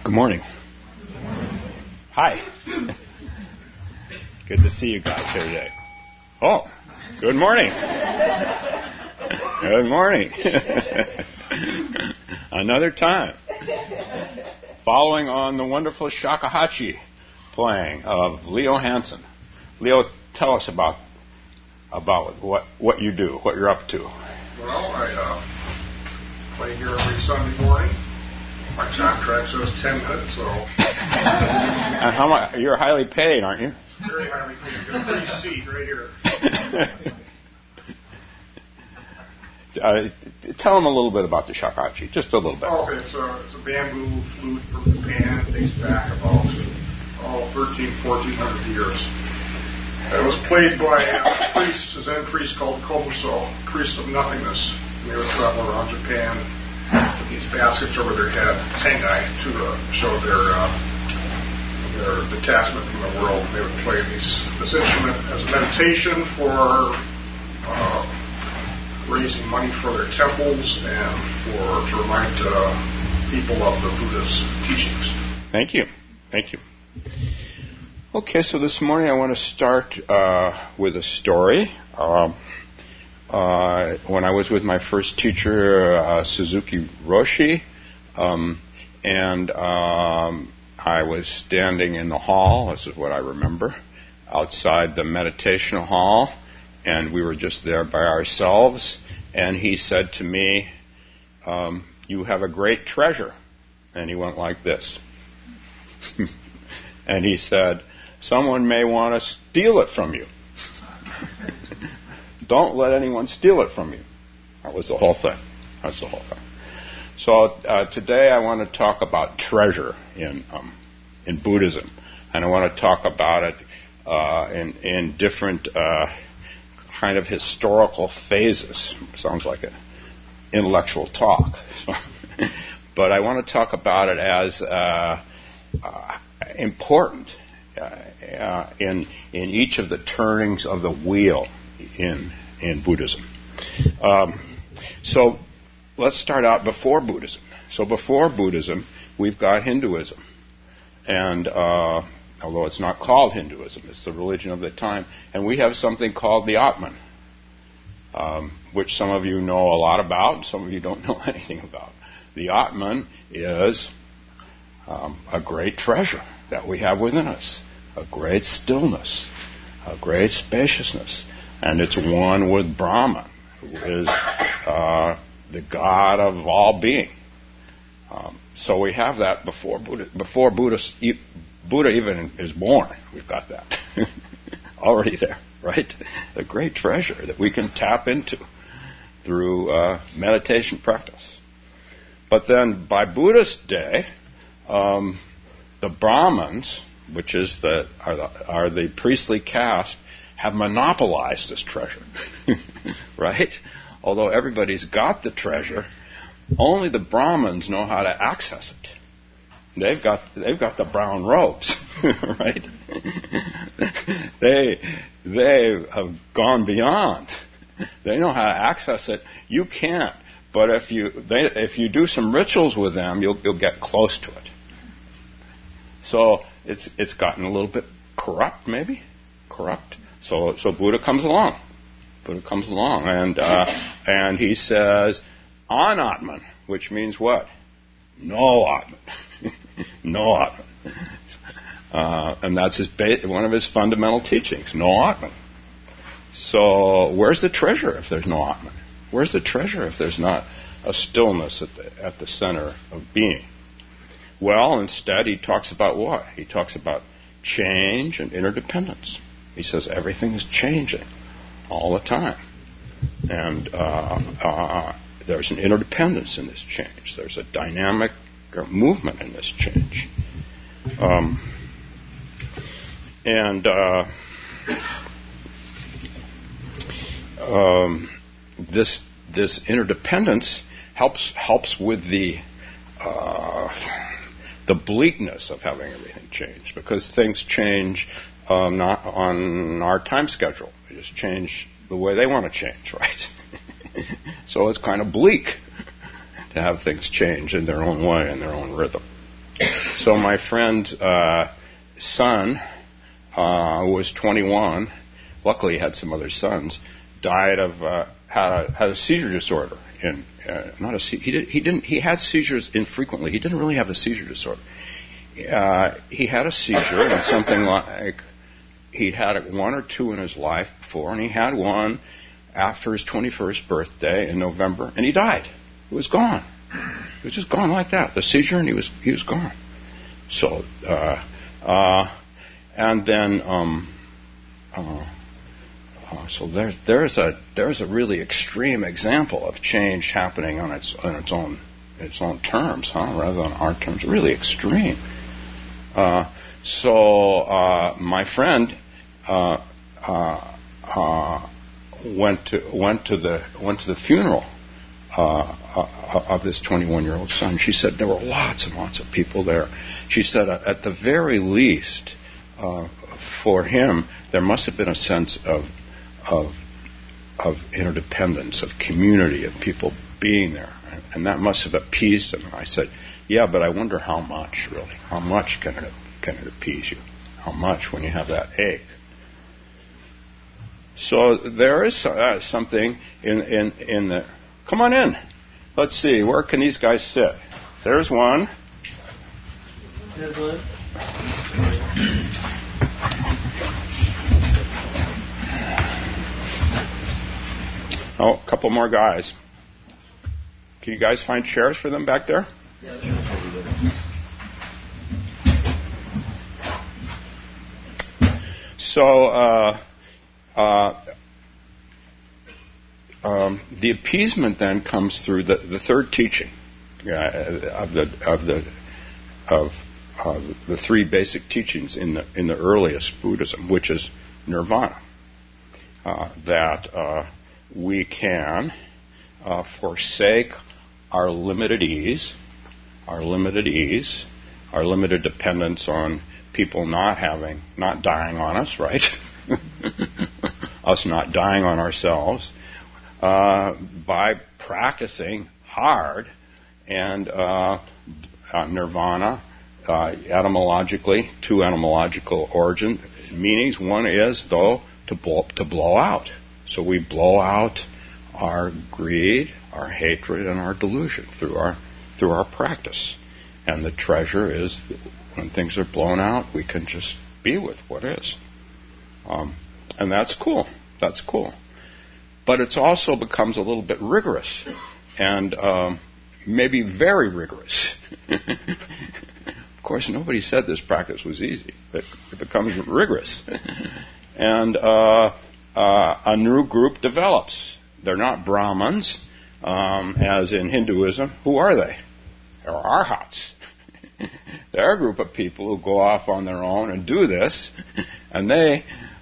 Good morning. Hi. Good to see you guys here today. Oh, good morning. Good morning. Another time. Following on the wonderful shakuhachi playing of Leo Hansen. Leo, tell us about what you do, what you're up to. Well, I play here every Sunday morning. My contract says 10 minutes, so... And how much? You're highly paid, aren't you? Very highly paid. Got a free seat right here. Tell them a little bit about the shakuhachi, just a little bit. Okay, it's a bamboo flute from Japan. It dates back about 1400 years. It was played by a priest, a Zen priest called Kobuso, priest of nothingness. And they would travel around Japan, put these baskets over their head, tengai, to show their detachment from the world. They would play this instrument as a meditation for raising money for their temples and to remind people of the Buddha's teachings. Thank you. Okay, so this morning I want to start with a story. When I was with my first teacher, Suzuki Roshi, and I was standing in the hall, this is what I remember, outside the meditation hall, and we were just there by ourselves, and he said to me, "You have a great treasure." And he went like this. And he said, "Someone may want to steal it from you. Don't let anyone steal it from you." That was the whole thing. So today I want to talk about treasure in Buddhism, and I want to talk about it in different kind of historical phases. Sounds like an intellectual talk, but I want to talk about it as important in each of the turnings of the wheel in Buddhism. So let's start out before Buddhism. So before Buddhism, we've got Hinduism. And although it's not called Hinduism, it's the religion of the time. And we have something called the Atman, which some of you know a lot about, and some of you don't know anything about. The Atman is a great treasure that we have within us, a great stillness, a great spaciousness. And it's one with Brahman, who is the God of all being. So we have that before Buddha even is born. We've got that already there, right? A great treasure that we can tap into through meditation practice. But then by Buddha's day, the Brahmins, which is are the priestly caste, have monopolized this treasure, right? Although everybody's got the treasure, only the Brahmins know how to access it. They've got the brown robes, right? They have gone beyond. They know how to access it. You can't. But if you do some rituals with them, you'll get close to it. So it's gotten a little bit corrupt. So Buddha comes along. And he says, Anatman, which means what? No Atman. No Atman. And that's one of his fundamental teachings, no Atman. So where's the treasure if there's no Atman? Where's the treasure if there's not a stillness at the center of being? Well, instead he talks about what? He talks about change and interdependence. He says everything is changing all the time. And there's an interdependence in this change. There's a dynamic movement in this change. This interdependence helps with the bleakness of having everything change, because things change not on our time schedule. They just change the way they want to change, right? So it's kind of bleak to have things change in their own way, in their own rhythm. So my friend's son, who was 21, luckily he had some other sons, died of had a seizure disorder. He had seizures infrequently. He didn't really have a seizure disorder. He had a seizure, and something like he'd had one or two in his life before, and he had one after his 21st birthday in November, and he died. It was gone. It was just gone like that. The seizure, and he was gone. So, and then, so there's a really extreme example of change happening on its own terms, rather than our terms. Really extreme. So my friend went to the funeral of this 21-year-old son. She said there were lots and lots of people there. She said at the very least, for him, there must have been a sense of interdependence, of community, of people being there, and that must have appeased him. And I said, yeah, but I wonder how much, really. How much can it appease you? How much when you have that ache? So there is something in the... Come on in. Let's see, where can these guys sit? There's one. There's one. Oh, a couple more guys. Can you guys find chairs for them back there? Yeah, sure. So the appeasement then comes through the third teaching of the three basic teachings in the earliest Buddhism, which is nirvana. That we can forsake our limited ease, our limited dependence on people not dying on us, right? Us not dying on ourselves, by practicing hard. And nirvana, etymologically, two etymological origin meanings. One is, though, to blow out. So we blow out our greed, our hatred, and our delusion through our practice. And the treasure is when things are blown out, we can just be with what is. And that's cool. That's cool. But it also becomes a little bit rigorous, and maybe very rigorous. Of course, nobody said this practice was easy, but it becomes rigorous. And a new group develops. They're not Brahmins, as in Hinduism. Who are they? They're arhats. They're a group of people who go off on their own and do this, and they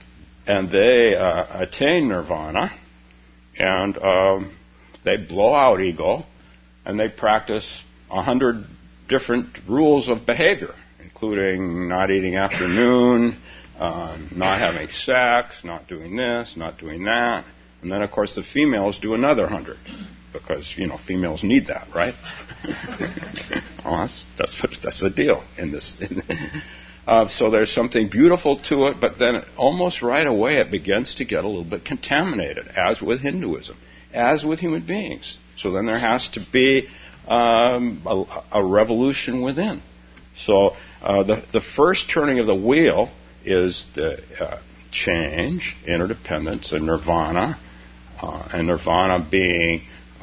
attain nirvana, and they blow out ego, and they practice 100 different rules of behavior, including not eating after noon, not having sex, not doing this, not doing that. And then, of course, the females do another 100, because, females need that, right? Well, that's the deal in this. So there's something beautiful to it, but then almost right away it begins to get a little bit contaminated, as with Hinduism, as with human beings. So then there has to be a revolution within. So the first turning of the wheel is the change, interdependence, and nirvana being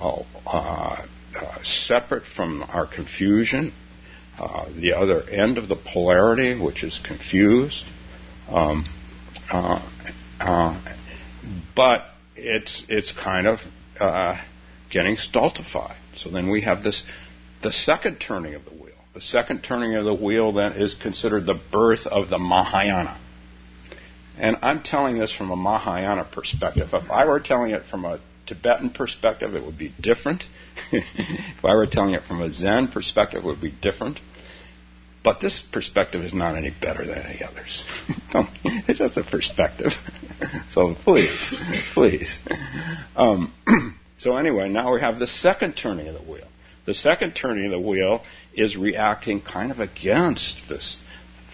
separate from our confusion, the other end of the polarity, which is confused. But it's kind of getting stultified. So then we have the second turning of the wheel. The second turning of the wheel then is considered the birth of the Mahayana. And I'm telling this from a Mahayana perspective. If I were telling it from a Tibetan perspective, it would be different. If I were telling it from a Zen perspective, it would be different. But this perspective is not any better than any others. It's just a perspective. So please. So anyway, now we have the second turning of the wheel. The second turning of the wheel is reacting kind of against this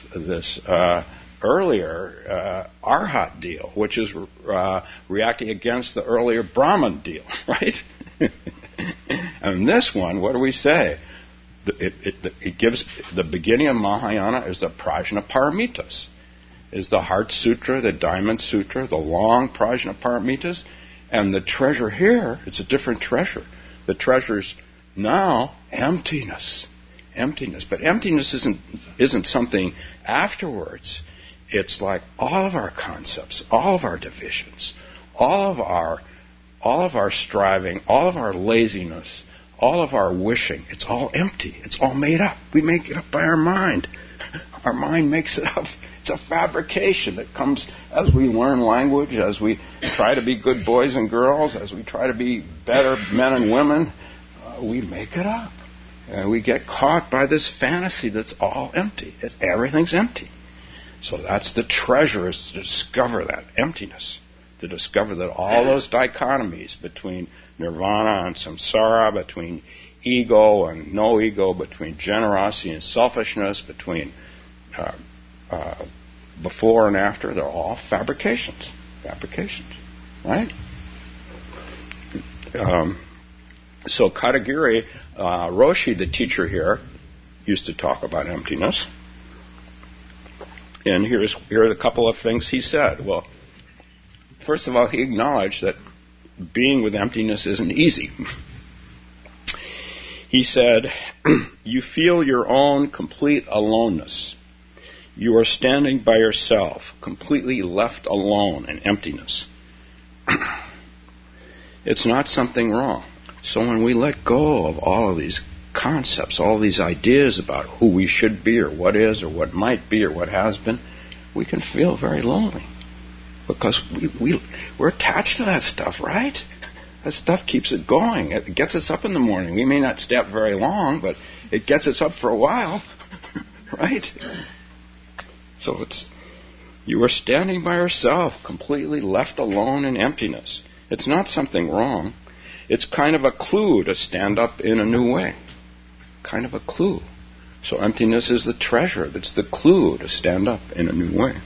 earlier Arhat deal, which is reacting against the earlier Brahman deal, right? And this one, what do we say? It gives the beginning of Mahayana is the Prajnaparamitas, is the Heart Sutra, the Diamond Sutra, the long Prajnaparamitas, and the treasure here, it's a different treasure. The treasure's now emptiness. Emptiness. But emptiness isn't something afterwards. It's like all of our concepts, all of our divisions, all of our striving, all of our laziness, all of our wishing. It's all empty. It's all made up. We make it up by our mind. Our mind makes it up. It's a fabrication that comes as we learn language, as we try to be good boys and girls, as we try to be better men and women. We make it up. We get caught by this fantasy that's all empty. Everything's empty. So that's the treasure, is to discover that emptiness, to discover that all those dichotomies between nirvana and samsara, between ego and no ego, between generosity and selfishness, between before and after, they're all fabrications. Fabrications, right? So Katagiri Roshi, the teacher here, used to talk about emptiness. And here are a couple of things he said. Well, first of all, he acknowledged that being with emptiness isn't easy. He said, you feel your own complete aloneness. You are standing by yourself, completely left alone in emptiness. It's not something wrong. So when we let go of all of these concepts, all these ideas about who we should be or what is or what might be or what has been, we can feel very lonely. Because we're attached to that stuff, right? That stuff keeps it going. It gets us up in the morning. We may not stay up very long, but it gets us up for a while, right? So you are standing by yourself, completely left alone in emptiness. It's not something wrong. It's kind of a clue to stand up in a new way. Kind of a clue. So emptiness is the treasure. It's the clue to stand up in a new way.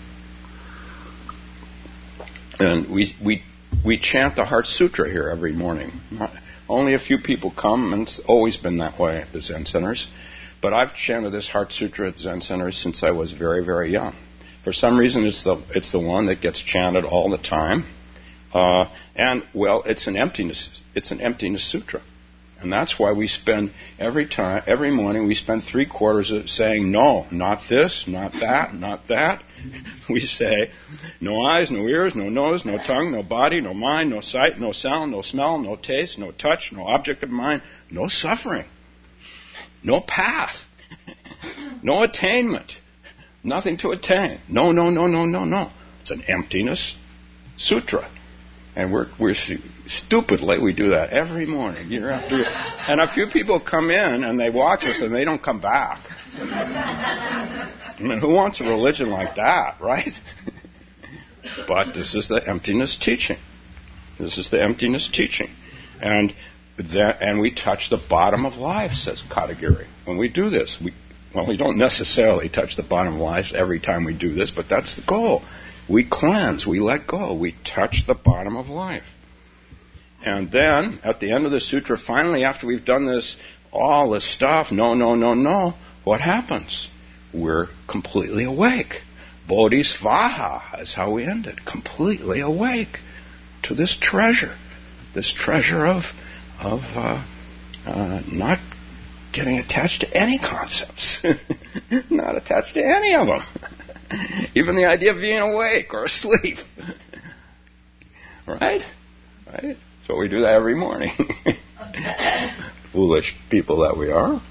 And we chant the Heart Sutra here every morning. Only a few people come, and it's always been that way at the Zen centers. But I've chanted this Heart Sutra at Zen centers since I was very, very young. For some reason, it's the one that gets chanted all the time. And it's an emptiness sutra. And that's why we spend every morning, we spend 3/4 of it saying, no, not this, not that, not that. We say, no eyes, no ears, no nose, no tongue, no body, no mind, no sight, no sound, no smell, no taste, no touch, no object of mind, no suffering, no path, no attainment, nothing to attain. No, no, no, no, no, no. It's an emptiness sutra. And we're stupidly, we do that every morning, year after year. And a few people come in and they watch us and they don't come back. I mean, who wants a religion like that, right? But this is the emptiness teaching. This is the emptiness teaching. And we touch the bottom of life, says Katagiri. When we do this, we don't necessarily touch the bottom of life every time we do this, but that's the goal. We cleanse, we let go, we touch the bottom of life. And then, at the end of the sutra, finally, after we've done all this stuff, no, no, no, no, what happens? We're completely awake. Bodhisvaha is how we end it. Completely awake to this treasure of not getting attached to any concepts, not attached to any of them. Even the idea of being awake or asleep. Right? Right? So we do that every morning. Foolish people that we are.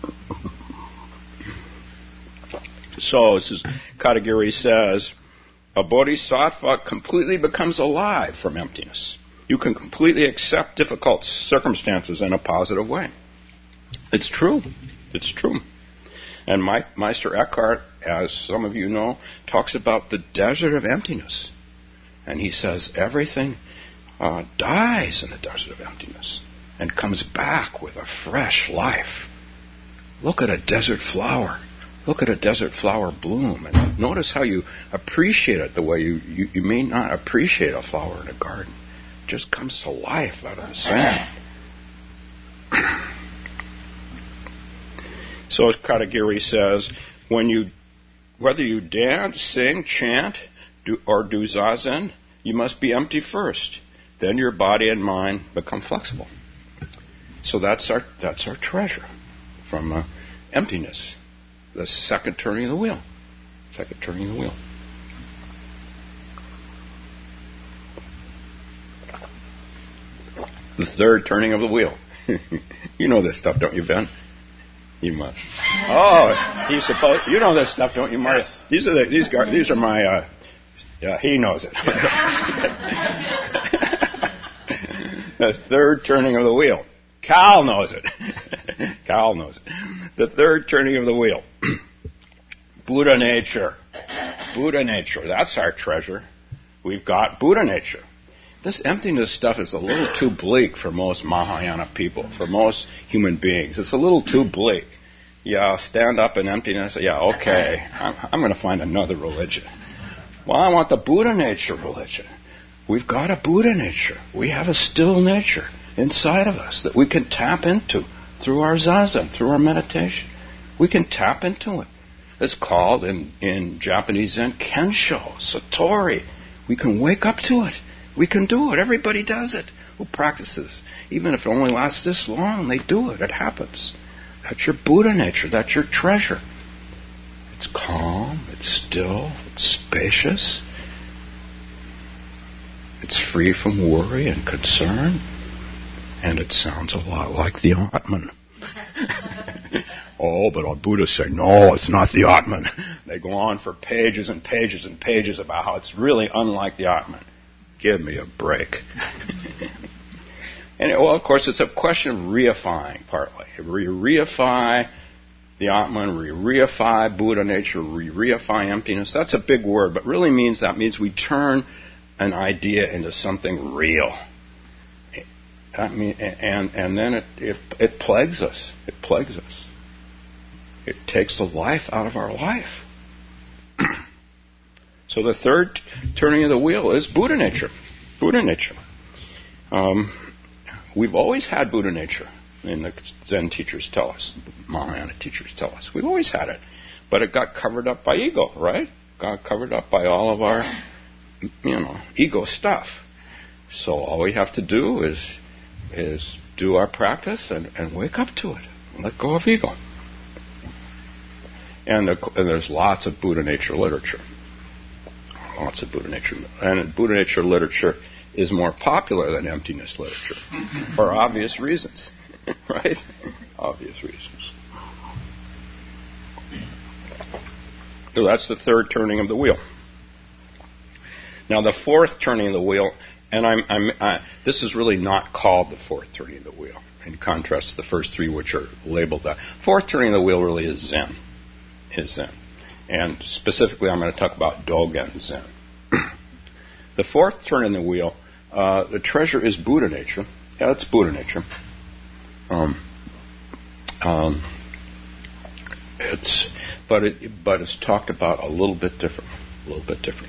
So, Katagiri says, a bodhisattva completely becomes alive from emptiness. You can completely accept difficult circumstances in a positive way. It's true. It's true. And Meister Eckhart, as some of you know, talks about the desert of emptiness. And he says everything dies in the desert of emptiness and comes back with a fresh life. Look at a desert flower. Look at a desert flower bloom. And notice how you appreciate it the way you may not appreciate a flower in a garden. It just comes to life out of the sand. So as Katagiri says, whether you dance, sing, chant, or do zazen, you must be empty first. Then your body and mind become flexible. So that's our treasure from emptiness. The second turning of the wheel. Second turning of the wheel. The third turning of the wheel. You know this stuff, don't you, Ben? You must. Oh, you know this stuff, don't you, Marty? Yes. These are my. He knows it. The third turning of the wheel. Cal knows it. Cal knows it. The third turning of the wheel. Buddha nature. Buddha nature. That's our treasure. We've got Buddha nature. This emptiness stuff is a little too bleak for most Mahayana people, for most human beings. It's a little too bleak. Yeah, stand up in emptiness. Yeah, okay. I'm going to find another religion. Well, I want the Buddha nature religion. We've got a Buddha nature. We have a still nature inside of us that we can tap into through our zazen, through our meditation. We can tap into it. It's called in Japanese Zen Kensho, Satori. We can wake up to it. We can do it. Everybody does it who practices. Even if it only lasts this long, they do it. It happens. That's your Buddha nature. That's your treasure. It's calm. It's still. It's spacious. It's free from worry and concern. And it sounds a lot like the Atman. Oh, but our Buddhists say, no, it's not the Atman. They go on for pages and pages and pages about how it's really unlike the Atman. Give me a break. And, well, of course, it's a question of reifying, partly. We reify the Atman, we reify Buddha nature, we reify emptiness. That's a big word, but really means we turn an idea into something real. And then it plagues us. It plagues us. It takes the life out of our life. So the third turning of the wheel is Buddha nature. Buddha nature. We've always had Buddha nature, and the Zen teachers tell us, the Mahayana teachers tell us. We've always had it. But it got covered up by ego, right? Got covered up by all of our, ego stuff. So all we have to do is do our practice and wake up to it. Let go of ego. And there's lots of Buddha nature literature. Lots of Buddha nature. And Buddha nature literature is more popular than emptiness literature. For obvious reasons. Right? Obvious reasons. So that's the third turning of the wheel. Now the fourth turning of the wheel, and this is really not called the fourth turning of the wheel, in contrast to the first three, which are labeled that. Fourth turning of the wheel really is Zen. And specifically, I'm going to talk about Dogen Zen. The fourth turn in the wheel, the treasure is Buddha nature. Yeah, it's Buddha nature. But it's talked about a little bit differently.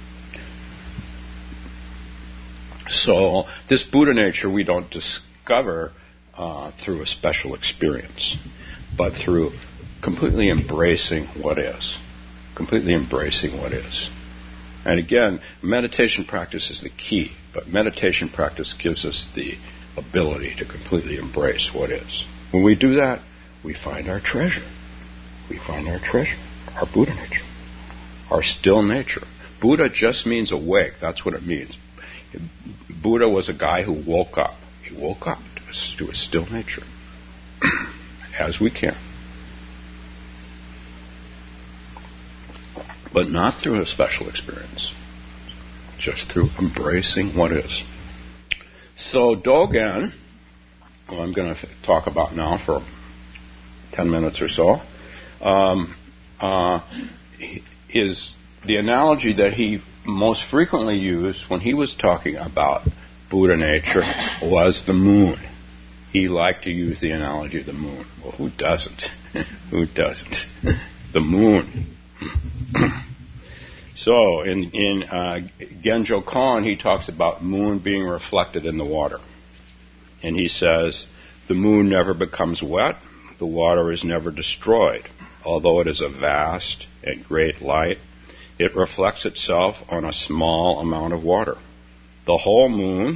So this Buddha nature we don't discover through a special experience, but through completely embracing what is. Completely embracing what is. And again, meditation practice is the key, but meditation practice gives us the ability to completely embrace what is. When we do that, we find our treasure. We find our treasure, our Buddha nature, our still nature. Buddha just means awake. That's what it means. Buddha was a guy who woke up. He woke up to a still nature, as we can. But not through a special experience, just through embracing what is. So Dogen, who I'm going to talk about now for 10 minutes or so, is the analogy that he most frequently used when he was talking about Buddha nature was the moon. he liked to use the analogy of the moon. Well, who doesn't? Who doesn't? The moon. So in Genjo Kon, he talks about moon being reflected in the water. And he says, the moon never becomes wet, the water is never destroyed. Although it is a vast and great light, it reflects itself on a small amount of water. The whole moon,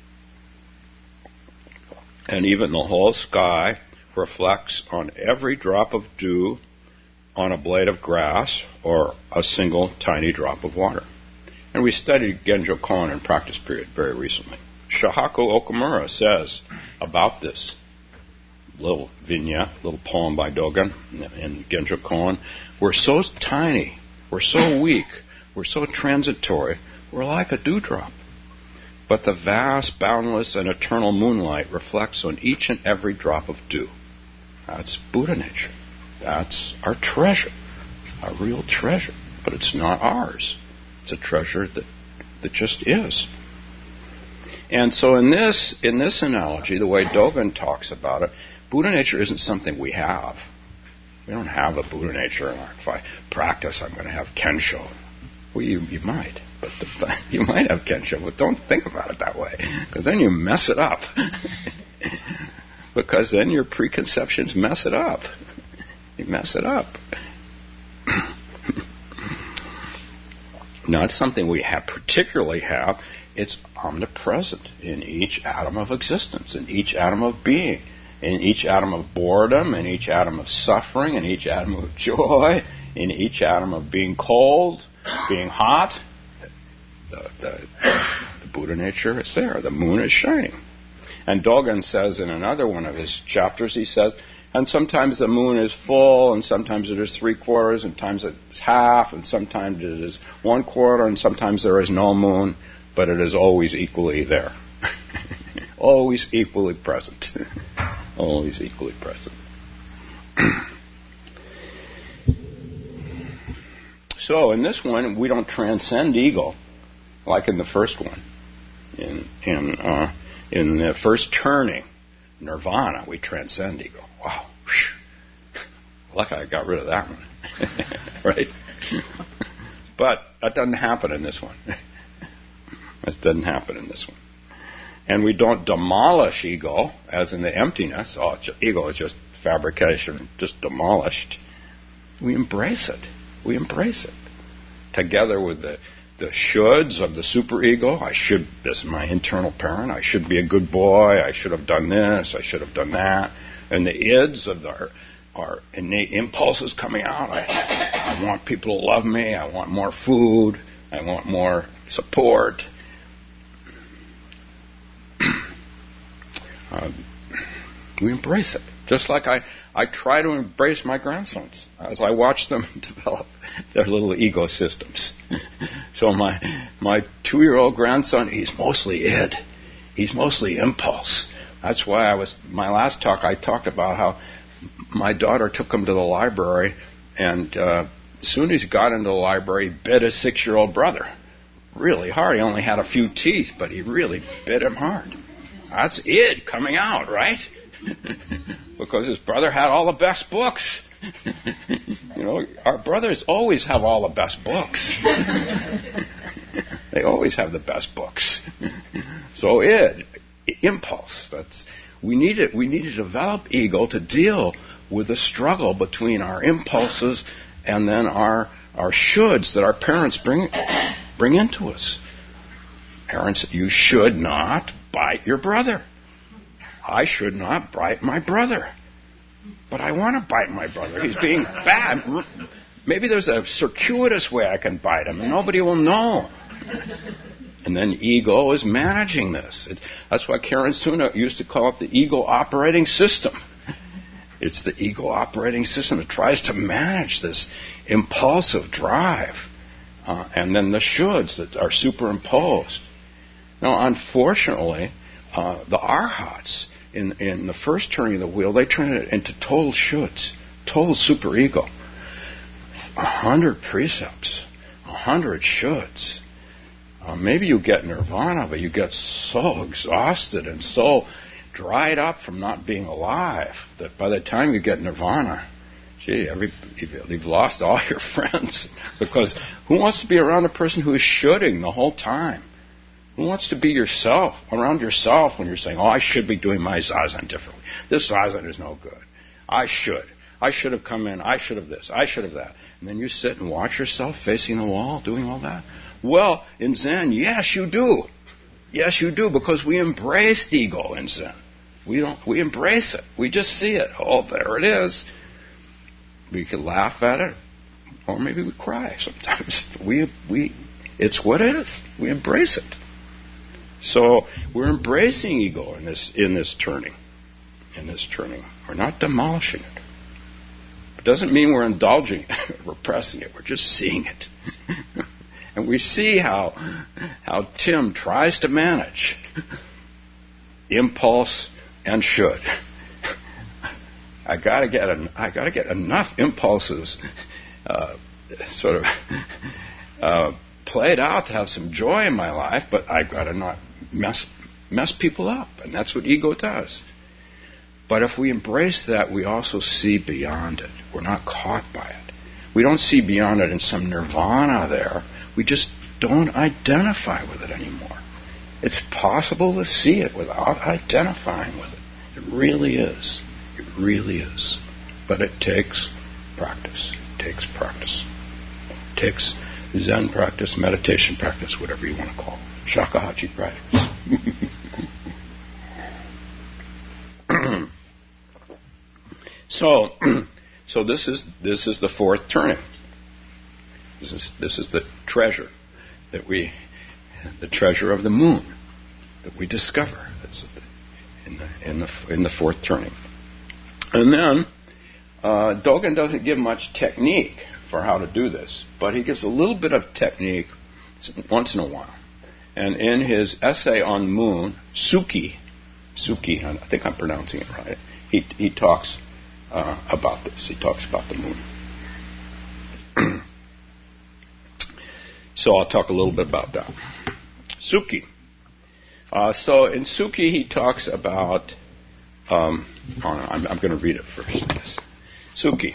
and even the whole sky, reflects on every drop of dew on a blade of grass or a single tiny drop of water. And we studied Genjo Kon in practice period very recently. Shahako Okumura says about this little vignette, little poem by Dogen in Genjo Kon, we're so tiny, we're so weak, we're so transitory, we're like a dewdrop. But the vast, boundless, and eternal moonlight reflects on each and every drop of dew. That's Buddha nature. That's our treasure, our real treasure. But it's not ours. It's a treasure that just is. And so in this analogy, the way Dogen talks about it, Buddha nature isn't something we have. We don't have a Buddha nature. If I practice, I'm going to have Kensho. Well, you might. But you might have Kensho, but don't think about it that way, because then you mess it up. Because then your preconceptions mess it up. You mess it up. Not something we particularly have. It's omnipresent in each atom of existence, in each atom of being, in each atom of boredom, in each atom of suffering, in each atom of joy, in each atom of being cold, being hot. The Buddha nature is there. The moon is shining. And Dogen says in another one of his chapters, he says, and sometimes the moon is full, and sometimes it is 3/4, and sometimes it's half, and sometimes it is 1/4, and sometimes there is no moon, but it is always equally there. Always equally present. Always equally present. So in this one, we don't transcend ego, like in the first one. In the first turning, nirvana, we transcend ego. Wow. Lucky I got rid of that one. Right? But that doesn't happen in this one. That doesn't happen in this one. And we don't demolish ego, as in the emptiness. Oh, ego is just fabrication, just demolished. We embrace it. We embrace it. Together with the shoulds of the superego. This is my internal parent. I should be a good boy. I should have done this. I should have done that. And the ids of our innate impulses coming out. I want people to love me. I want more food. I want more support. We embrace it. Just like I try to embrace my grandsons as I watch them develop their little ecosystems. So my 2-year-old grandson, he's mostly id. He's mostly impulse. That's why my last talk, I talked about how my daughter took him to the library, and as soon as he got into the library, he bit his 6-year-old brother really hard. He only had a few teeth, but he really bit him hard. That's id coming out, right? Because his brother had all the best books. Our brothers always have all the best books. They always have the best books. So impulse. We need to develop ego to deal with the struggle between our impulses and then our shoulds that our parents bring into us. Parents, you should not bite your brother. I should not bite my brother. But I want to bite my brother. He's being bad. Maybe there's a circuitous way I can bite him, and nobody will know. And then ego is managing this. That's why Karen Suna used to call it the ego operating system. It's the ego operating system that tries to manage this impulsive drive. And then the shoulds that are superimposed. Now, unfortunately, the arhats, in the first turning of the wheel, they turn it into total shoulds, total superego. 100 precepts, 100 shoulds. Maybe you get nirvana, but you get so exhausted and so dried up from not being alive, that by the time you get nirvana, gee, you've lost all your friends. Because who wants to be around a person who is shoulding the whole time? Who wants to be yourself, around yourself when you're saying, I should be doing my zazen differently. This zazen is no good. I should have come in. I should have this. I should have that. And then you sit and watch yourself facing the wall, doing all that. Well, in Zen, yes, you do. Yes, you do, because we embrace the ego in Zen. We embrace it. We just see it. Oh, there it is. We could laugh at it, or maybe we cry sometimes. It's what it is. We embrace it. So we're embracing ego in this turning. We're not demolishing it. It doesn't mean we're indulging it, repressing it. We're just seeing it. And we see how Tim tries to manage impulse and should. I got to get enough impulses played out to have some joy in my life, but I got to not mess people up, and that's what ego does. But if we embrace that, we also see beyond it. We're not caught by it. We don't see beyond it in some nirvana there. We just don't identify with it anymore. It's possible to see it without identifying with it. It really is. It really is. But it takes practice. It takes practice. It takes Zen practice, meditation practice, whatever you want to call it. Shakuhachi practice. So this is the fourth turning. This is the treasure the treasure of the moon that we discover. That's in the fourth turning. And then Dogen doesn't give much technique for how to do this, but he gives a little bit of technique once in a while. And in his essay on moon, Suki, I think I'm pronouncing it right, he talks about this. He talks about the moon. So I'll talk a little bit about that. Suki. So in Suki he talks about, I'm going to read it first. Yes. Suki.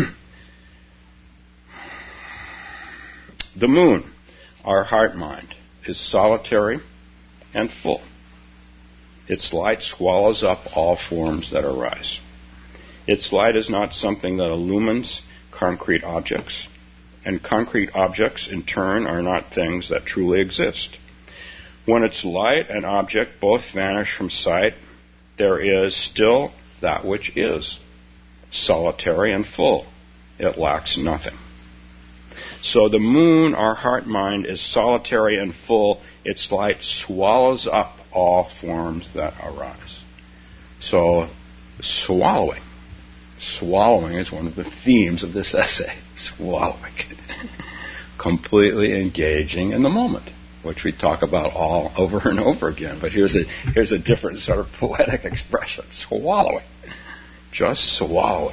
The moon, our heart mind, is solitary and full. Its light swallows up all forms that arise. Its light is not something that illumines concrete objects, and concrete objects in turn are not things that truly exist. When its light and object both vanish from sight, there is still that which is, solitary and full. It lacks nothing. So the moon, our heart mind, is solitary and full. Its light swallows up all forms that arise. So swallowing is one of the themes of this essay. Swallowing. Completely engaging in the moment, which we talk about all over and over again. But here's a different sort of poetic expression. Swallowing. Just swallowing.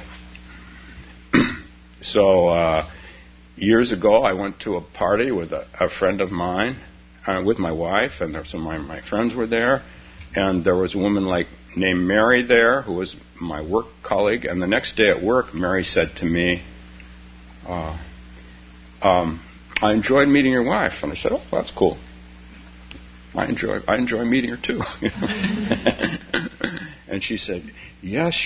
So years ago, I went to a party with a friend of mine, with my wife, and some of my friends were there, and there was a woman named Mary there, who was my work colleague, and the next day at work, Mary said to me, I enjoyed meeting your wife. And I said, oh, that's cool. I enjoy meeting her too. And she said, yes,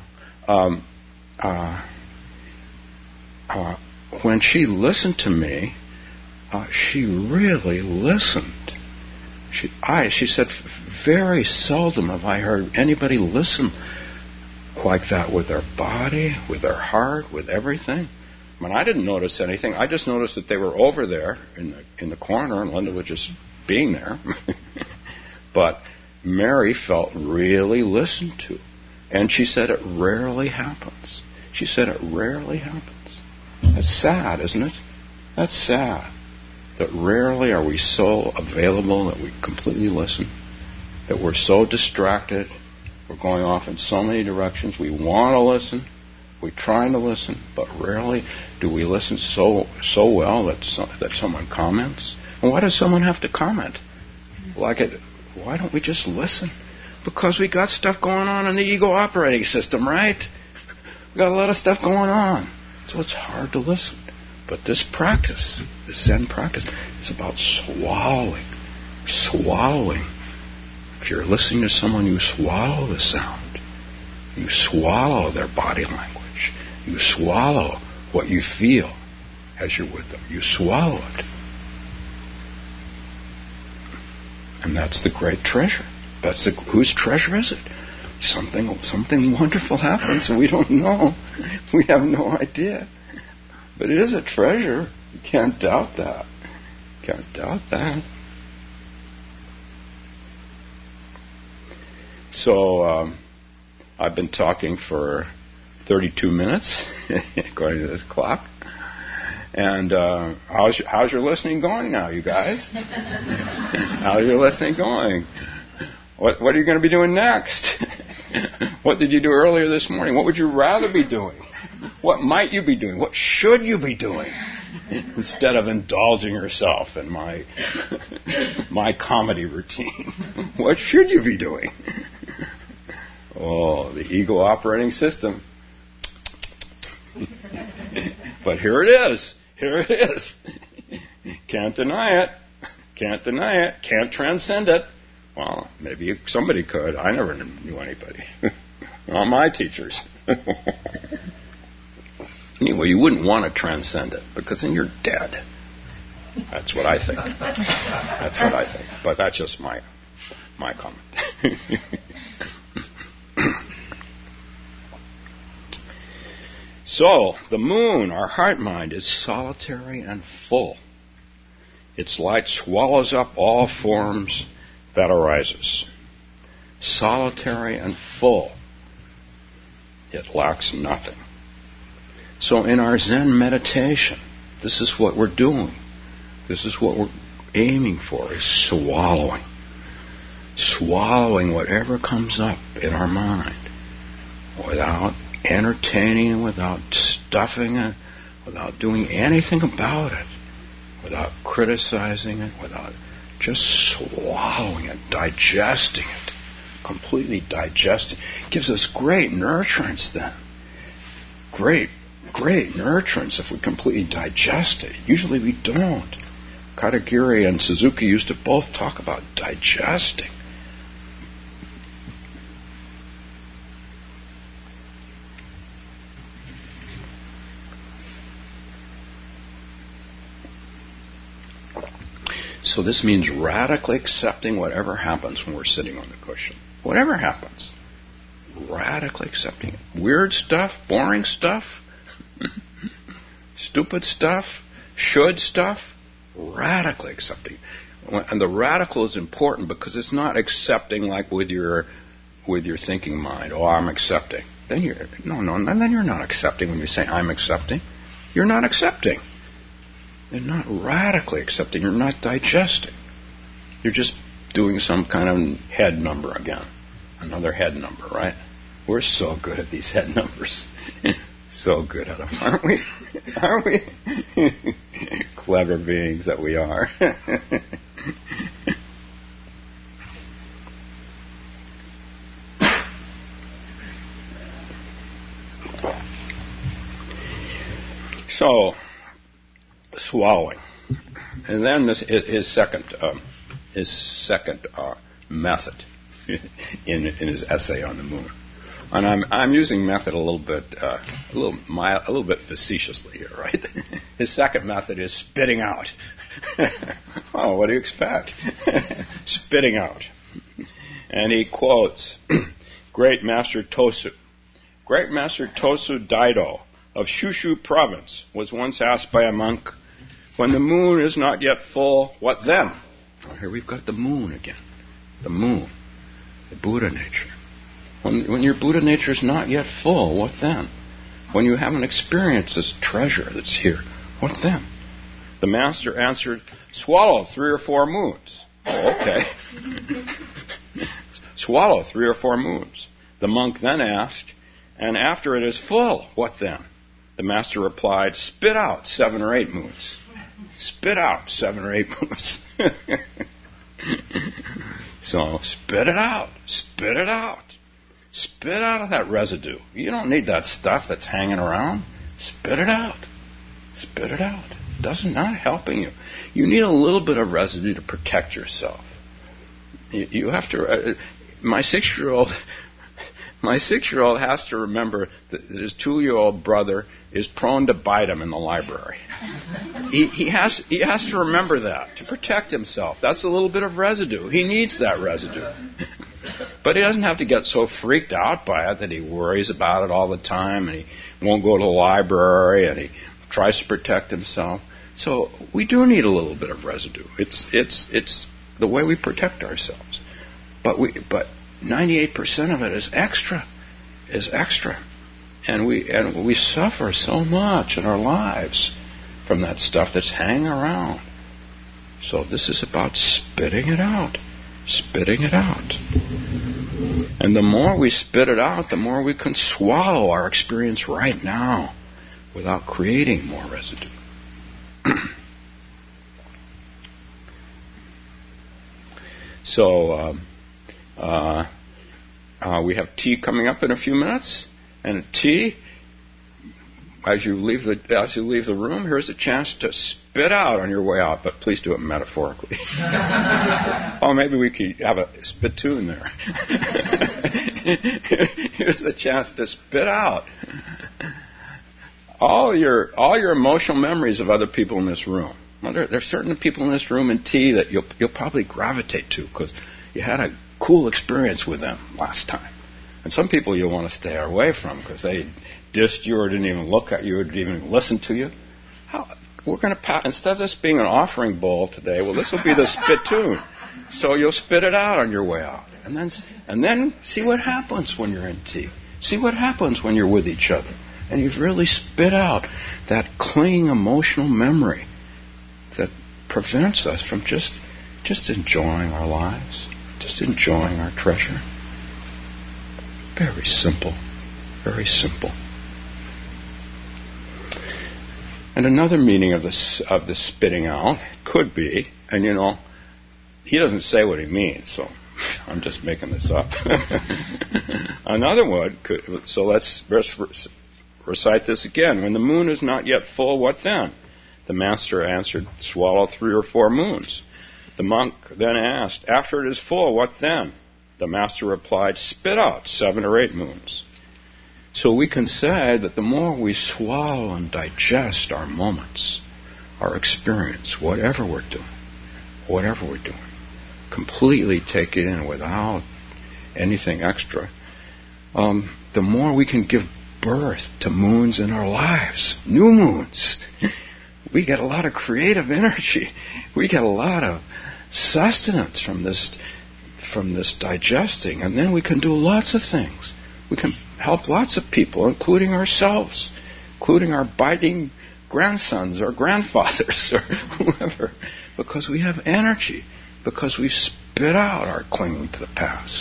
when she listened to me, she really listened. She said, very seldom have I heard anybody listen like that with their body, with their heart, with everything. I mean, I didn't notice anything. I just noticed that they were over there in the corner, and Linda was just being there. But Mary felt really listened to. And she said it rarely happens. That's sad, isn't it? That's sad. That rarely are we so available that we completely listen. That we're so distracted. We're going off in so many directions. We want to listen. We're trying to listen, but rarely do we listen so well that someone comments. And why does someone have to comment? Why don't we just listen? Because we got stuff going on in the ego operating system, right? We got a lot of stuff going on. So it's hard to listen. But this practice, this Zen practice, is about swallowing. Swallowing. If you're listening to someone, you swallow the sound. You swallow their body language. You swallow what you feel as you're with them. You swallow it. And that's the great treasure. Whose treasure is it? Something wonderful happens and we don't know. We have no idea. But it is a treasure. You can't doubt that. Can't doubt that. So I've been talking for 32 minutes, according to this clock. And how's your listening going now, you guys? How's your listening going? What are you going to be doing next? What did you do earlier this morning? What would you rather be doing? What might you be doing? What should you be doing? Instead of indulging yourself in my comedy routine. What should you be doing? Oh, the ego operating system. But here it is. Here it is. Can't deny it. Can't deny it. Can't transcend it. Well, maybe somebody could. I never knew anybody. Not my teachers. Anyway, you wouldn't want to transcend it because then you're dead. That's what I think. That's what I think. But that's just my comment. So, the moon, our heart mind, is solitary and full. Its light swallows up all forms that arises. Solitary and full. It lacks nothing. So in our Zen meditation, this is what we're doing. This is what we're aiming for, is swallowing. Swallowing whatever comes up in our mind without entertaining it, without stuffing it, without doing anything about it, without criticizing it, without just swallowing it, digesting it, completely digesting. It gives us great nurturance then. Great nurturance if we completely digest it. Usually we don't. Katagiri and Suzuki used to both talk about digesting. So this means radically accepting whatever happens when we're sitting on the cushion. Whatever happens. Radically accepting it. Weird stuff, boring stuff, stupid stuff, should stuff, radically accepting. And the radical is important because it's not accepting like with your thinking mind. Oh, I'm accepting. Then you're not accepting when you say I'm accepting. You're not accepting. You're not radically accepting. You're not digesting. You're just doing some kind of head number again. Another head number, right? We're so good at these head numbers. So good at them, aren't we? Aren't we? Clever beings that we are. So, swallowing. And then his second method in his essay on the moon. And I'm using method a little bit facetiously here, right? His second method is spitting out. Oh, what do you expect? Spitting out. And he quotes Great Master Tosu. Great Master Tosu Daido of Shushu province was once asked by a monk, when the moon is not yet full, what then? Oh, here we've got the moon again. The moon. The Buddha nature. When your Buddha nature is not yet full, what then? When you haven't experienced this treasure that's here, what then? The master answered, swallow 3 or 4 moons. Oh, okay. Swallow 3 or 4 moons. The monk then asked, and after it is full, what then? The master replied, spit out 7 or 8 moons. Spit out 7 or 8 moons. So spit it out. Spit it out. Spit out that residue. You don't need that stuff that's hanging around. Spit it out. Spit it out. It not helping you. You need a little bit of residue to protect yourself. You have to. My 6-year-old has to remember that his 2-year-old brother is prone to bite him in the library. He has to remember that to protect himself. That's a little bit of residue. He needs that residue. But he doesn't have to get so freaked out by it that he worries about it all the time and he won't go to the library and he tries to protect himself. So we do need a little bit of residue. It's the way we protect ourselves. But 98% of it is extra. And we suffer so much in our lives from that stuff that's hanging around. So this is about spitting it out. Spitting it out. And the more we spit it out, the more we can swallow our experience right now without creating more residue. So we have tea coming up in a few minutes, and tea. As you leave the room, here's a chance to spit out on your way out, but please do it metaphorically. Oh, maybe we could have a spittoon there. Here's a chance to spit out all your emotional memories of other people in this room. Well, there's certain people in this room in tea that you'll probably gravitate to because you had a cool experience with them last time. And some people you'll want to stay away from because they dissed you or didn't even look at you or didn't even listen to you. We're going to instead of this being an offering bowl today, well, this will be the spittoon. So you'll spit it out on your way out, and then see what happens when you're in tea. See what happens when you're with each other, and you've really spit out that clinging emotional memory that prevents us from just enjoying our lives, just enjoying our treasure. Very simple. Very simple. And another meaning of this spitting out could be, and he doesn't say what he means, so I'm just making this up. Another one could, so let's recite this again. When the moon is not yet full, what then? The master answered, swallow 3 or 4 moons. The monk then asked, after it is full, what then? The master replied, spit out 7 or 8 moons. So we can say that the more we swallow and digest our moments, our experience, whatever we're doing, completely take it in without anything extra, the more we can give birth to moons in our lives, new moons. We get a lot of creative energy. We get a lot of sustenance from this digesting, and then we can do lots of things. We can help lots of people, including ourselves, including our biting grandsons or grandfathers or whoever, because we have energy, because we've spit out our clinging to the past.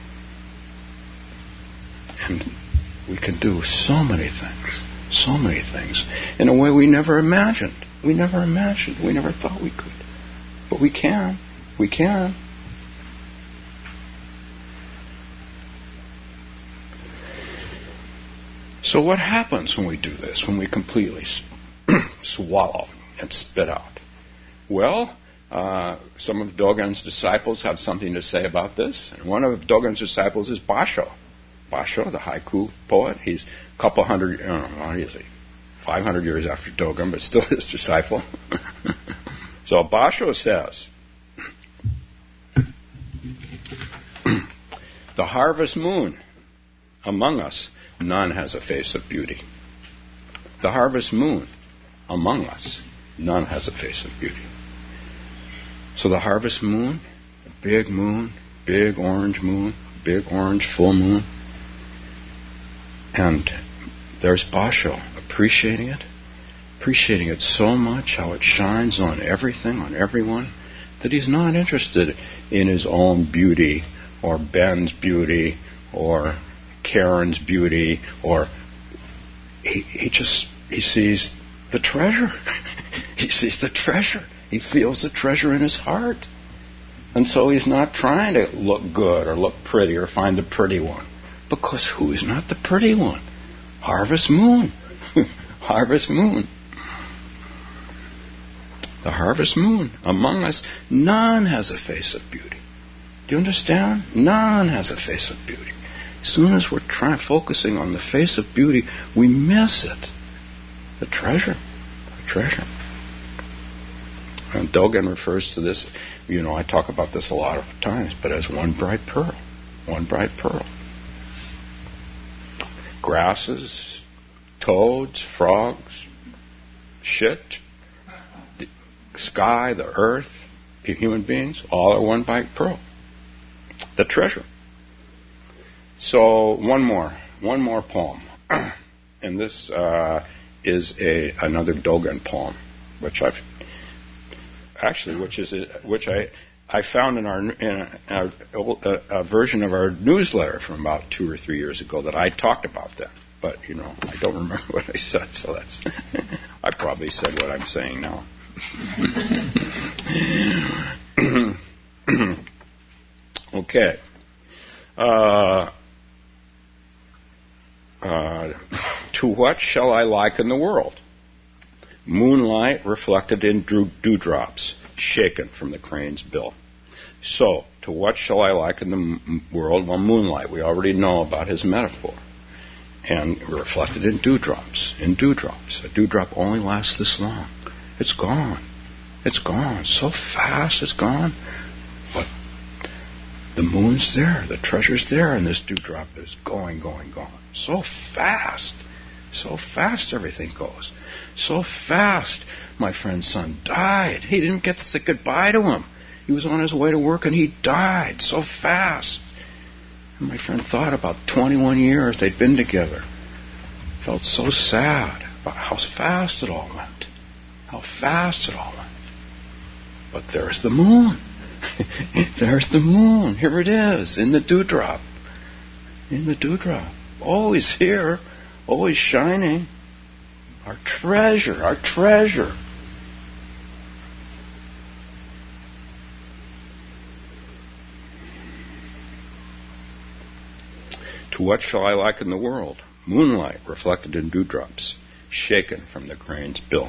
And we can do so many things in a way we never imagined. We never thought we could. But we can. So what happens when we do this, when we completely swallow and spit out? Well, some of Dogen's disciples have something to say about this. And one of Dogen's disciples is Basho. Basho, the haiku poet. He's a couple hundred, 500 years after Dogen, but still his disciple. So Basho says, the harvest moon among us, none has a face of beauty. The harvest moon among us, none has a face of beauty. So the harvest moon, big orange full moon, and there's Basho appreciating it so much, how it shines on everything, on everyone, that he's not interested in his own beauty, or Ben's beauty, or Karen's beauty, or he sees the treasure. He sees the treasure. He feels the treasure in his heart. And so he's not trying to look good or look pretty or find the pretty one. Because who is not the pretty one? Harvest Moon. Harvest Moon. The Harvest Moon. Among us, none has a face of beauty. Do you understand? None has a face of beauty. As soon as we're focusing on the face of beauty, we miss it. The treasure. The treasure. And Dogen refers to this, I talk about this a lot of times, but as one bright pearl. One bright pearl. Grasses, toads, frogs, shit, the sky, the earth, human beings, all are one bright pearl. The treasure. So one more poem. And this is another Dogen poem, which I found in a version of our newsletter from about 2 or 3 years ago that I talked about that. But, I don't remember what I said, so that's... I probably said what I'm saying now. Okay. To what shall I liken the world? Moonlight reflected in dewdrops, shaken from the crane's bill. So, to what shall I liken the world? Well, moonlight. We already know about his metaphor. And reflected in dewdrops. In dewdrops. A dewdrop only lasts this long. It's gone. It's gone. So fast it's gone. But the moon's there. The treasure's there. And this dewdrop is going. So fast. So fast everything goes. So fast my friend's son died. He didn't get to say goodbye to him. He was on his way to work and he died so fast. And my friend thought about 21 years they'd been together. Felt so sad about how fast it all went. How fast it all went. But there's the moon. There's the moon. Here it is, in the dewdrop. In the dewdrop. Always here. Always shining. Our treasure. Our treasure. To what shall I liken the world? Moonlight reflected in dewdrops, shaken from the crane's bill.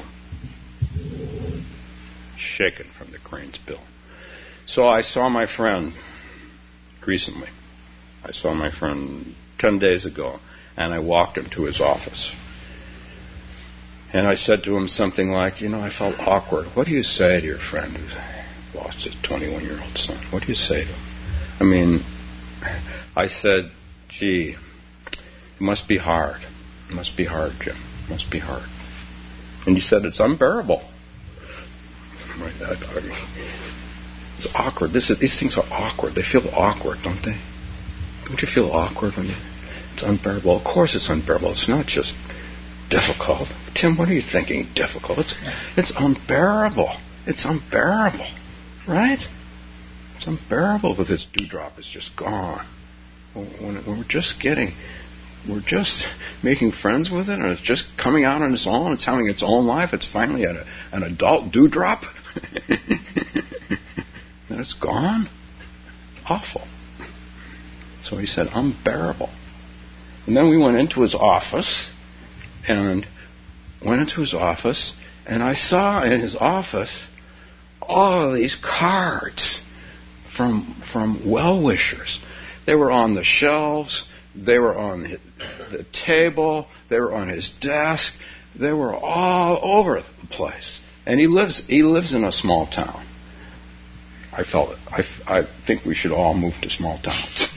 Shaken from the crane's bill. So I saw my friend recently. I saw my friend 10 days ago, and I walked him to his office. And I said to him something like, I felt awkward. What do you say to your friend who lost his 21-year-old son? What do you say to him? I said, gee, it must be hard. It must be hard, Jim. It must be hard. And he said, it's unbearable. It's awkward. These things are awkward. They feel awkward, don't they? Don't you feel awkward when it's unbearable? Of course it's unbearable. It's not just difficult. Tim, what are you thinking? Difficult? It's unbearable. It's unbearable. Right? It's unbearable with this dewdrop. It's just gone. When we're just making friends with it, and it's just coming out on its own, it's having its own life, it's finally an adult dewdrop, and it's gone. Awful. So he said, unbearable. And then we went into his office, and I saw in his office all of these cards from well-wishers. They were on the shelves. They were on the table. They were on his desk. They were all over the place. And he lives in a small town. I think we should all move to small towns.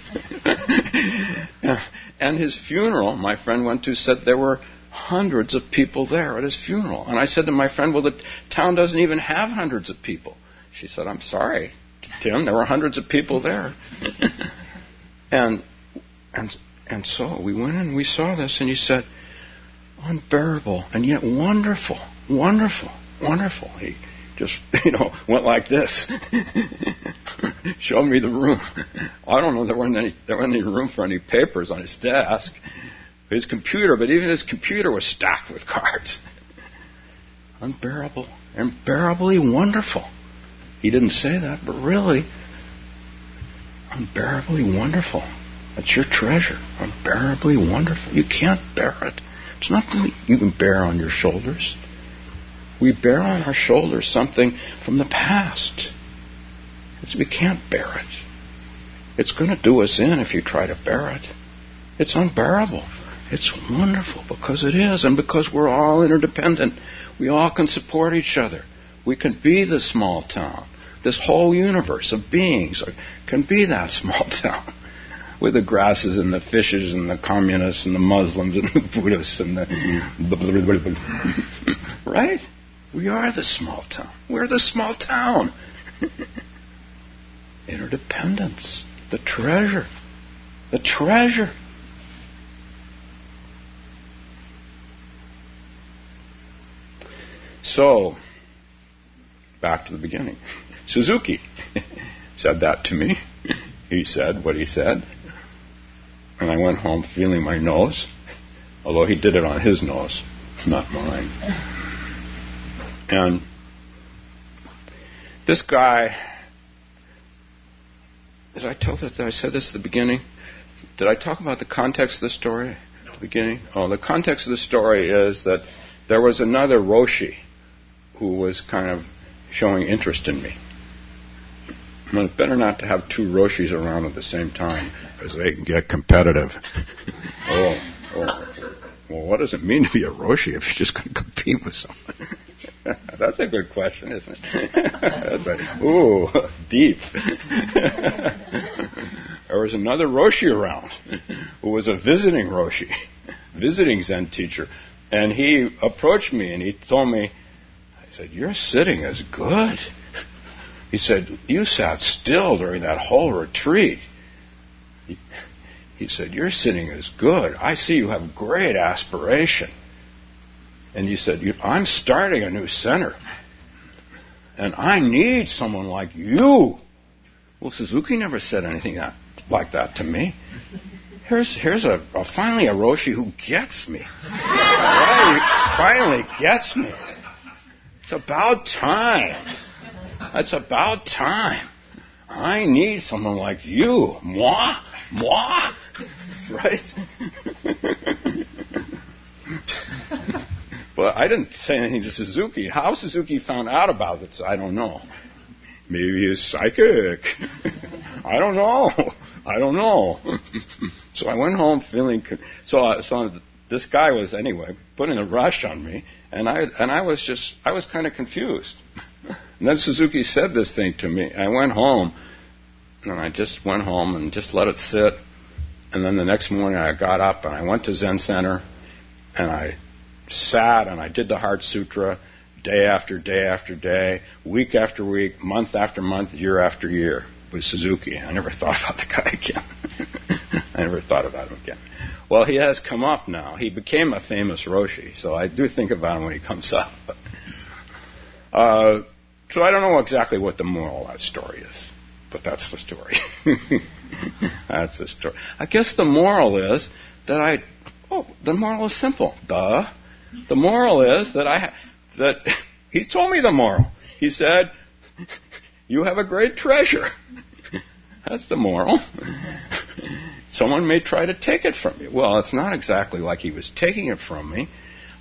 And his funeral, my friend went to, said there were hundreds of people there at his funeral. And I said to my friend, well, the town doesn't even have hundreds of people. She said, I'm sorry, Tim, there were hundreds of people there. And so we went in and we saw this, and he said, unbearable and yet wonderful, wonderful, wonderful. He just, went like this. Showed me the room. I don't know, there wasn't any room for any papers on his desk. His computer, but even his computer was stacked with cards. Unbearable, unbearably wonderful. He didn't say that, but really, unbearably wonderful. That's your treasure. Unbearably wonderful. You can't bear it. It's nothing you can bear on your shoulders. We bear on our shoulders something from the past. We can't bear it. It's going to do us in if you try to bear it. It's unbearable. It's wonderful because it is, and because we're all interdependent. We all can support each other. We can be the small town. This whole universe of beings can be that small town. With the grasses and the fishes and the communists and the Muslims and the Buddhists and the... Right? We are the small town. We're the small town. Interdependence. The treasure. The treasure. So, back to the beginning. Suzuki said that to me. He said what he said. And I went home feeling my nose, although he did it on his nose, not mine. And this guy, did I said this at the beginning? Did I talk about the context of the story at the beginning? Oh, the context of the story is that there was another Roshi who was kind of showing interest in me. Well, it's better not to have two Roshis around at the same time, because they can get competitive. Well, what does it mean to be a Roshi if you're just going to compete with someone? That's a good question, isn't it? Ooh, deep. There was another Roshi around who was a visiting Roshi, visiting Zen teacher, and he approached me and he told me, I said, "Your sitting is good." He said, "You sat still during that whole retreat." He said, "Your sitting is good. I see you have great aspiration." And he said, "I'm starting a new center. And I need someone like you." Well, Suzuki never said anything like that to me. Here's finally a Roshi who gets me. Finally gets me. It's about time. It's about time. I need someone like you. Moi? Right? But I didn't say anything to Suzuki. How Suzuki found out about it, I don't know. Maybe he's psychic. I don't know. So I went home feeling... So this guy was, anyway, putting a rush on me, and I was kind of confused. And then Suzuki said this thing to me. I went home, and I just went home and just let it sit. And then the next morning I got up and I went to Zen Center, and I sat and I did the Heart Sutra day after day after day, week after week, month after month, year after year with Suzuki. I never thought about the guy again. I never thought about him again. Well, he has come up now. He became a famous Roshi, so I do think about him when he comes up. So I don't know exactly what the moral of that story is, but that's the story. That's the story. I guess the moral is that the moral is simple. Duh. The moral is that he told me the moral. He said, "You have a great treasure." That's the moral. Someone may try to take it from you. Well, it's not exactly like he was taking it from me.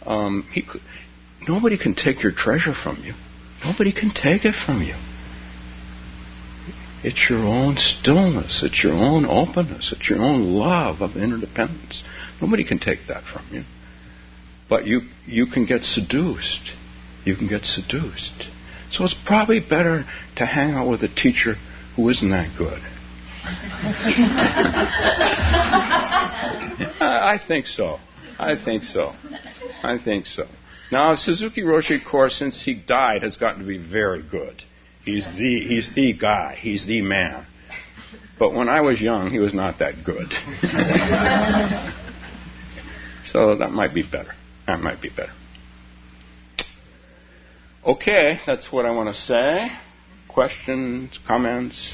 Nobody can take your treasure from you. Nobody can take it from you. It's your own stillness. It's your own openness. It's your own love of interdependence. Nobody can take that from you. But you can get seduced. You can get seduced. So it's probably better to hang out with a teacher who isn't that good. I think so. Now, Suzuki Roshi, of course, since he died, has gotten to be very good. He's the guy. He's the man. But when I was young, he was not that good. So that might be better. Okay, that's what I want to say. Questions, comments?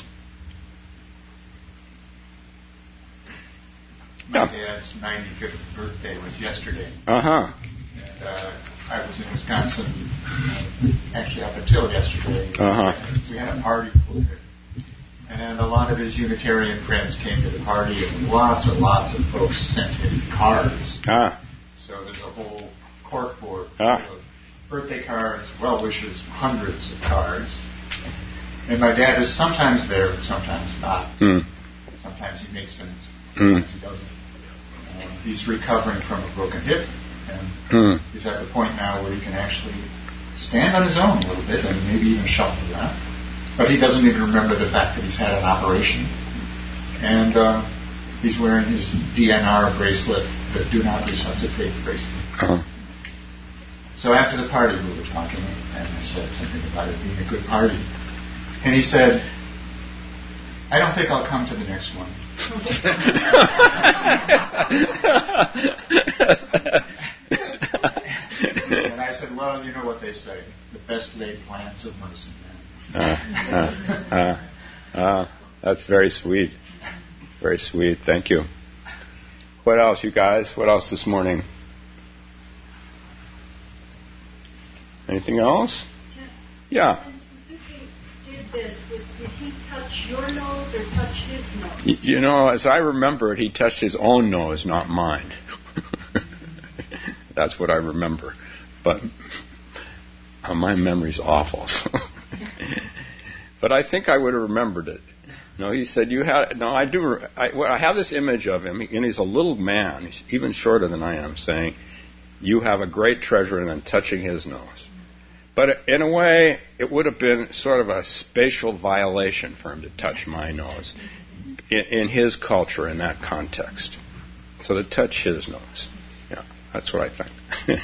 My dad's 95th birthday was yesterday. Uh-huh. And I was in Wisconsin, actually up until yesterday. Uh-huh. We had a party for it. And a lot of his Unitarian friends came to the party, and lots and lots of folks sent him cards. So there's a whole corkboard of birthday cards, well wishes, hundreds of cards. And my dad is sometimes there, but sometimes not. Sometimes he makes sense, sometimes he doesn't. He's recovering from a broken hip, and he's at the point now where he can actually stand on his own a little bit and maybe even shuffle around. But he doesn't even remember the fact that he's had an operation. And he's wearing his DNR bracelet, the Do Not Resuscitate bracelet. So after the party we were talking, and I said something about it being a good party. And he said, I don't think I'll come to the next one. And I said, well, you know what they say, the best laid plans of medicine man. That's very sweet. Very sweet. Thank you. What else, you guys? What else this morning? Anything else? Yeah. Did he touch your nose or touch his nose? You know, as I remember it, he touched his own nose, not mine. That's what I remember. But my memory's awful. So. But I think I would have remembered it. No, he said, you had... No, I do... I have this image of him, and he's a little man. He's even shorter than I am, saying, you have a great treasure, and then touching his nose. But in a way, it would have been sort of a spatial violation for him to touch my nose in his culture, in that context. So to touch his nose. Yeah, that's what I think.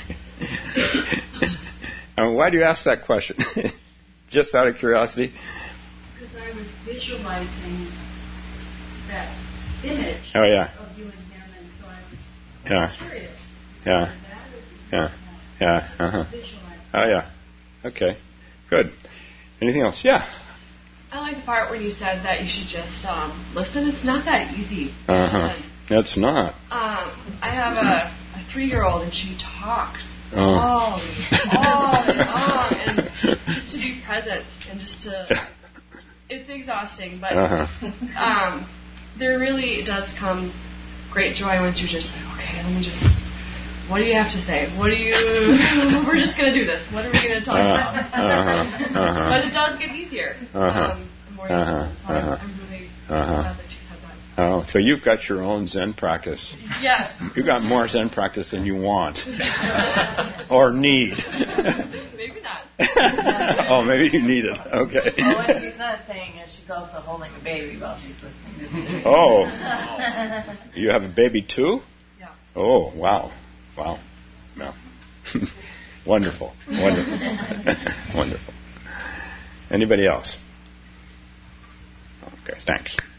Why do you ask that question? Just out of curiosity? Because I was visualizing that image of you and him, and so I was curious. Oh, yeah. Okay, good. Anything else? Yeah. I like the part where you said that you should just listen. It's not that easy. It's not. I have a 3-year-old, and she talks all and on, and just to be present and just to... It's exhausting, but there really does come great joy once you're just like, okay, let me just... What do you have to say? What do you... We're just going to do this. What are we going to talk about? But it does get easier. The more you listen. I'm really glad that you said that. Oh, so you've got your own Zen practice. Yes. You've got more Zen practice than you want. Or need. Maybe not. Oh, maybe you need it. Okay. Well, what she's not saying is she's also holding a baby while she's listening. Oh. You have a baby too? Yeah. Oh, wow. Wow. Yeah. Wonderful. Wonderful. Anybody else? Okay, thanks.